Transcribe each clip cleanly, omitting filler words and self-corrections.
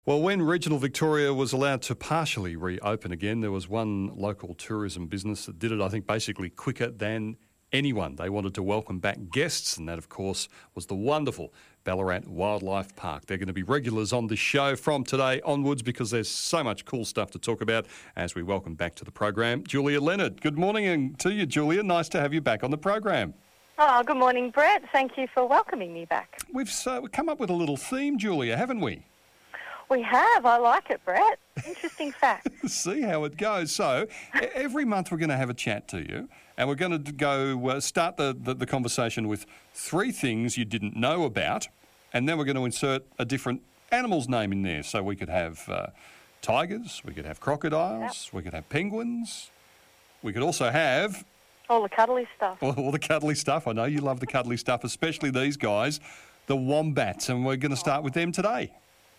Well, when regional Victoria was allowed to partially reopen again, there was one local tourism business that did it, I think, basically quicker than anyone. They wanted to welcome back guests, and that, of course, was the wonderful Ballarat Wildlife Park. They're going to be regulars on the show from today onwards because there's so much cool stuff to talk about as we welcome back to the program Julia Leonard. Good morning to you, Julia. Nice to have you back on the program. Oh, good morning, Brett. Thank you for welcoming me back. We've come up with a little theme, Julia, haven't we? We have. I like it, Brett. Interesting fact. See how it goes. So every month we're going to have a chat to you, and we're going to go start the conversation with 3 things you didn't know about, and then we're going to insert a different animal's name in there. So we could have tigers, we could have crocodiles, we could have penguins, we could also have... all the cuddly stuff. All the cuddly stuff. I know you love the cuddly stuff, especially these guys, the wombats, and we're going to start with them today.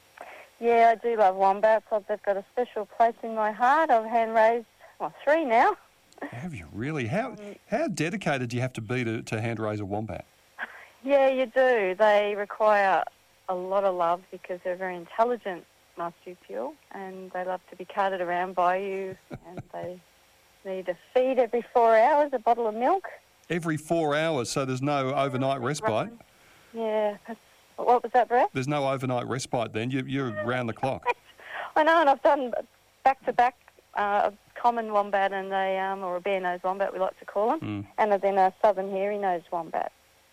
Yeah, I do love wombats. They've got a special place in my heart. I've hand-raised, 3 now. Have you really? How dedicated do you have to be to hand-raise a wombat? Yeah, you do. They require a lot of love because they're very intelligent marsupial, and they love to be carted around by you, and they need a feed every 4 hours, a bottle of milk. Every 4 hours, so there's no overnight respite? Yeah. What was that, Brett? There's no overnight respite then? You're round the clock? I know, and I've done back-to-back a common wombat and or a bare-nosed wombat, we like to call them, and then a southern hairy-nosed wombat.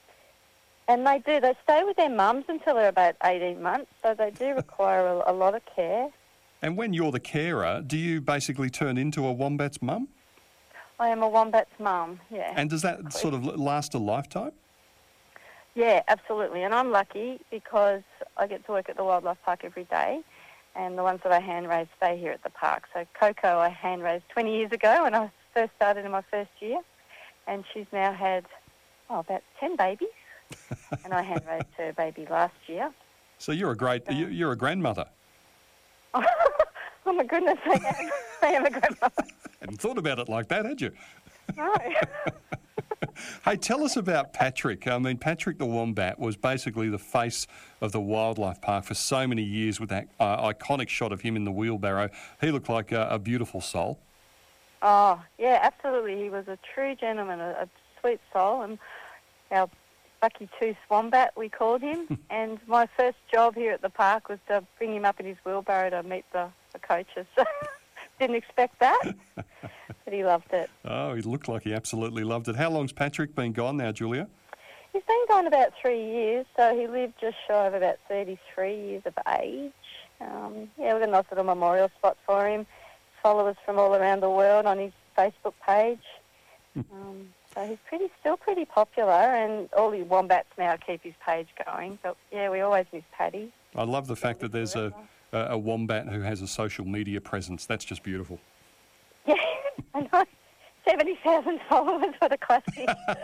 And they stay with their mums until they're about 18 months, so they do require a lot of care. And when you're the carer, do you basically turn into a wombat's mum? I am a wombat's mum, yeah. And does that sort of last a lifetime? Yeah, absolutely. And I'm lucky because I get to work at the Wildlife Park every day, and the ones that I hand-raise stay here at the park. So Coco I hand-raised 20 years ago when I first started in my first year, and she's now had, about 10 babies, and I hand-raised her baby last year. So you're a grandmother. Oh my goodness, I am a grandmother. Hadn't thought about it like that, had you? No. Hey, tell us about Patrick. I mean, Patrick the wombat was basically the face of the wildlife park for so many years with that iconic shot of him in the wheelbarrow. He looked like a beautiful soul. Oh, yeah, absolutely. He was a true gentleman, a sweet soul, and our Bucky Tooth Wombat, we called him. And my first job here at the park was to bring him up in his wheelbarrow to meet the coaches. So didn't expect that, but he loved it. Oh, he looked like he absolutely loved it. How long's Patrick been gone now, Julia? He's been gone about 3 years, so he lived just shy of about 33 years of age. We've got a nice little memorial spot for him. Followers from all around the world on his Facebook page. So he's still pretty popular, and all the wombats now keep his page going. But yeah, we always miss Paddy. I love the fact that there's a wombat who has a social media presence. That's just beautiful. Yeah, I know. 70,000 followers, what a classic.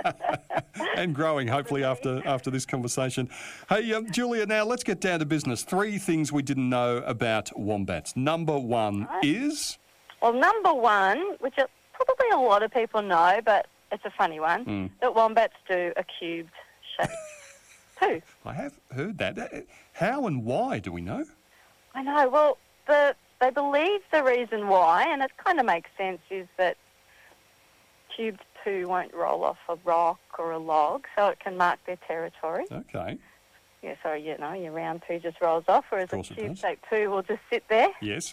And growing, hopefully, after this conversation. Hey, Julia, now let's get down to business. 3 things we didn't know about wombats. Number 1 is? Well, number 1, which probably a lot of people know, but it's a funny one, that wombats do a cubed shape too. I have heard that. How and why, do we know? I know. Well, they believe the reason why, and it kind of makes sense, is that cubed poo won't roll off a rock or a log, so it can mark their territory. Okay. Yeah, so, your round poo just rolls off, whereas a cube-shaped poo will just sit there. Yes.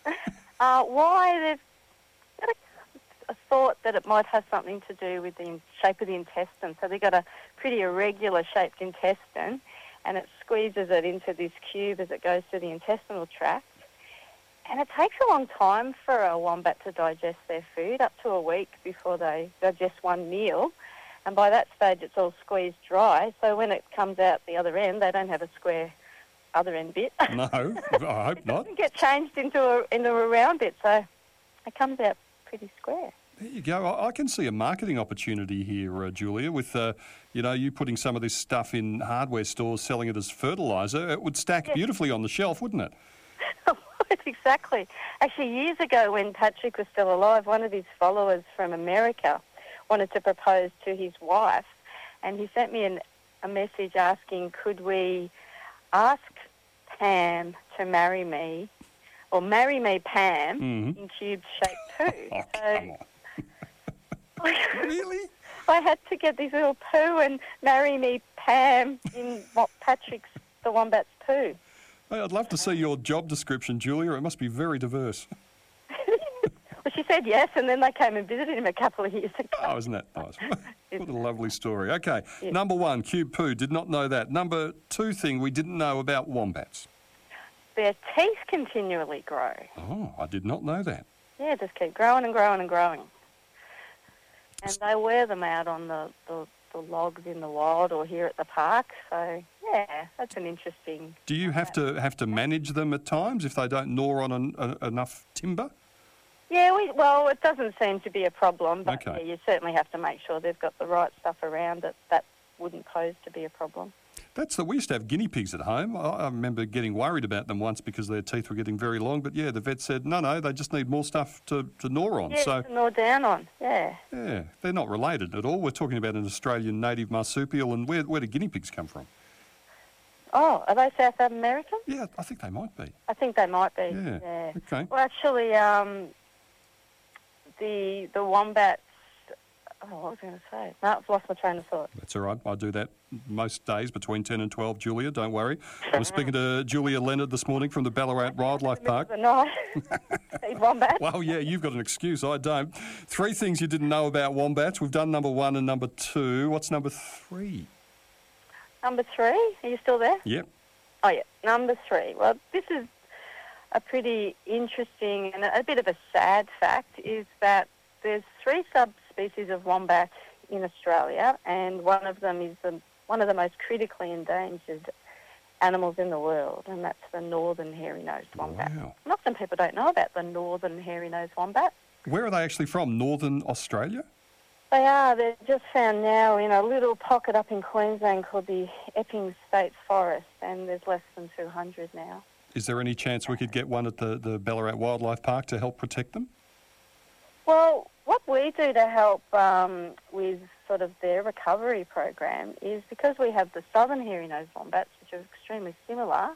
Why? They've got a thought that it might have something to do with the shape of the intestine. So they've got a pretty irregular shaped intestine, and it squeezes it into this cube as it goes through the intestinal tract. And it takes a long time for a wombat to digest their food, up to a week before they digest one meal. And by that stage, it's all squeezed dry. So when it comes out the other end, they don't have a square other end bit. No, I hope not. It doesn't get changed into a round bit, so it comes out pretty square. There you go. I can see a marketing opportunity here, Julia, with you putting some of this stuff in hardware stores, selling it as fertiliser. It would stack beautifully on the shelf, wouldn't it? Exactly. Actually, years ago when Patrick was still alive, one of his followers from America wanted to propose to his wife, and he sent me a message asking, could we ask Pam to marry me, or marry me Pam in cube-shaped poo. Oh, So come on. Really? I had to get this little poo and marry me Pam in what Patrick's the wombat's poo. Hey, I'd love to see your job description, Julia. It must be very diverse. Well, she said yes, and then they came and visited him a couple of years ago. Oh, isn't that nice? What a lovely story. Okay, Yes. Number 1, cube poo. Did not know that. Number 2 thing we didn't know about wombats. Their teeth continually grow. Oh, I did not know that. Yeah, just keep growing and growing and growing. And they wear them out on the logs in the wild or here at the park. So, yeah, that's an interesting... Do you have to manage them at times if they don't gnaw on enough timber? Yeah, well, it doesn't seem to be a problem, but Okay. yeah, you certainly have to make sure they've got the right stuff around it. That wouldn't pose to be a problem. We used to have guinea pigs at home. I remember getting worried about them once because their teeth were getting very long. But yeah, the vet said, no, they just need more stuff to gnaw on. Yeah, So to gnaw down on, yeah. yeah, they're not related at all. We're talking about an Australian native marsupial. And where do guinea pigs come from? Oh, are they South American? Yeah, I think they might be. I think they might be, Yeah. yeah. Okay. Well, actually, the wombats... Oh, what was I going to say? No, I've lost my train of thought. That's all right. I do that most days between 10 and 12, Julia. Don't worry. I was speaking to Julia Leonard this morning from the Ballarat Wildlife Park. The night. Eat wombats. Well, yeah, you've got an excuse. I don't. 3 things you didn't know about wombats. We've done number 1 and number 2. What's number 3? Number 3, are you still there? Yep. Oh, yeah, number 3. Well, this is a pretty interesting and a bit of a sad fact, is that there's 3 subspecies of wombat in Australia, and one of them is one of the most critically endangered animals in the world, and that's the northern hairy-nosed wombat. Wow. And often people don't know about the northern hairy-nosed wombat. Where are they actually from? Northern Australia? They are. They're just found now in a little pocket up in Queensland called the Epping State Forest, and there's less than 200 now. Is there any chance we could get one at the Ballarat Wildlife Park to help protect them? Well, what we do to help with sort of their recovery program is, because we have the southern hairy-nosed wombats, which are extremely similar,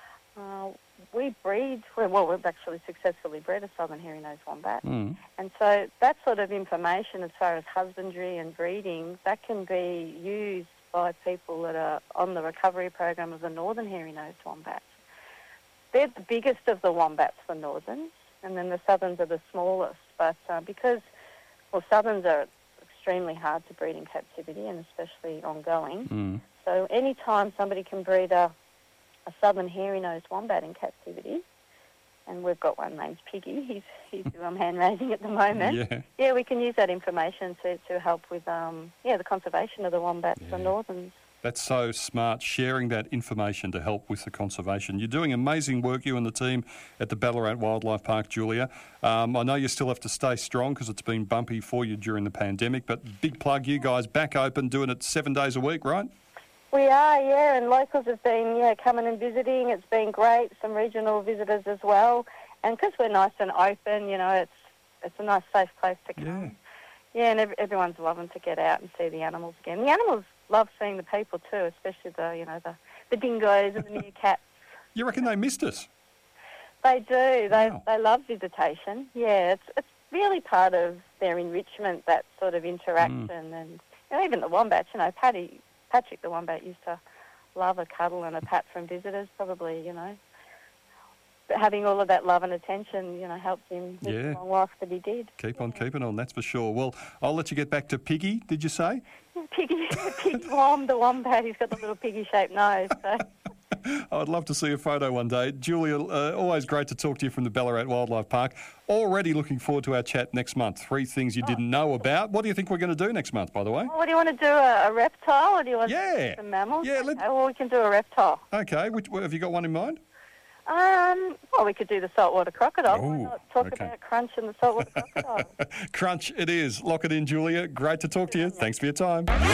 we've actually successfully bred a southern hairy-nosed wombat. Mm. And so that sort of information as far as husbandry and breeding, that can be used by people that are on the recovery program of the northern hairy-nosed wombats. They're the biggest of the wombats, the northerns, and then the southerns are the smallest. But because southerns are extremely hard to breed in captivity, and especially ongoing, so any time somebody can breed a southern hairy-nosed wombat in captivity, and we've got one named Piggy, he's who I'm hand-raising at the moment. Yeah, we can use that information to help with the conservation of the wombats, the northerns. That's so smart, sharing that information to help with the conservation. You're doing amazing work, you and the team at the Ballarat Wildlife Park, Julia. I know you still have to stay strong because it's been bumpy for you during the pandemic, but big plug, you guys back open, doing it 7 days a week, right? We are, yeah, and locals have been coming and visiting. It's been great, some regional visitors as well. And because we're nice and open, it's a nice, safe place to come. Yeah, and everyone's loving to get out and see the animals again. The animals love seeing the people too, especially the dingoes and the meerkats. You reckon they missed us? They do. They love visitation. Yeah, it's really part of their enrichment, that sort of interaction. And even the wombats, Patrick the wombat used to love a cuddle and a pat from visitors, probably, But having all of that love and attention, helped him live the long life that he did. Keep on keeping on, that's for sure. Well, I'll let you get back to Piggy, did you say? Piggy the wombat, he's got the little piggy-shaped nose. So. I'd love to see a photo one day. Julia, always great to talk to you from the Ballarat Wildlife Park. Already looking forward to our chat next month. 3 things you didn't know about. What do you think we're going to do next month, by the way? What do you want to do, a reptile, or do you want to do some mammals? Yeah, we can do a reptile. Okay, have you got one in mind? We could do the saltwater crocodile. Ooh, Why not talk about Crunch and the saltwater crocodile? Crunch it is. Lock it in, Julia. Great to talk to you. Thanks for your time.